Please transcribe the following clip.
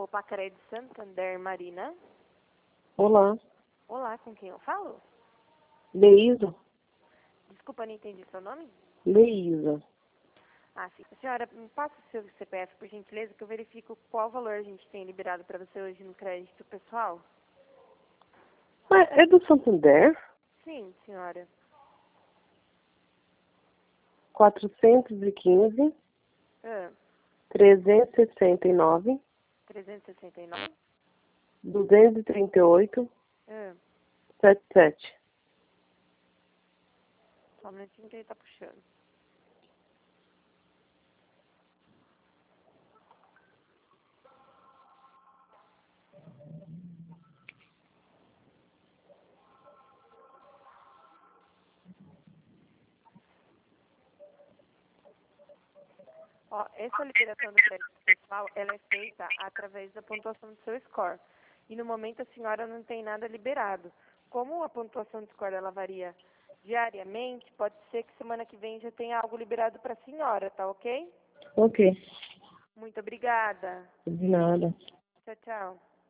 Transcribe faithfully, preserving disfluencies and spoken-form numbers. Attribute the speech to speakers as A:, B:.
A: Copa Crédito Santander, Marina.
B: Olá,
A: Olá, com quem eu falo?
B: Leísa.
A: Desculpa, não entendi seu nome.
B: Leísa.
A: Ah, sim. Senhora, me passa o seu C P F, por gentileza, que eu verifico qual valor a gente tem liberado para você hoje no crédito pessoal.
B: Ah, é do Santander?
A: Sim, senhora.
B: quatrocentos e quinze,
A: Ah,
B: trezentos e sessenta e nove,
A: trezentos e sessenta e nove?
B: duzentos e trinta e oito,
A: Ah,
B: setenta e sete.
A: só um minutinho que ele tá puxando. Ó, essa liberação do crédito pessoal, ela é feita através da pontuação do seu score. E no momento a senhora não tem nada liberado. Como a pontuação do score ela varia diariamente, pode ser que semana que vem já tenha algo liberado para a senhora, tá ok?
B: Ok,
A: Muito obrigada.
B: de nada.
A: Tchau, tchau.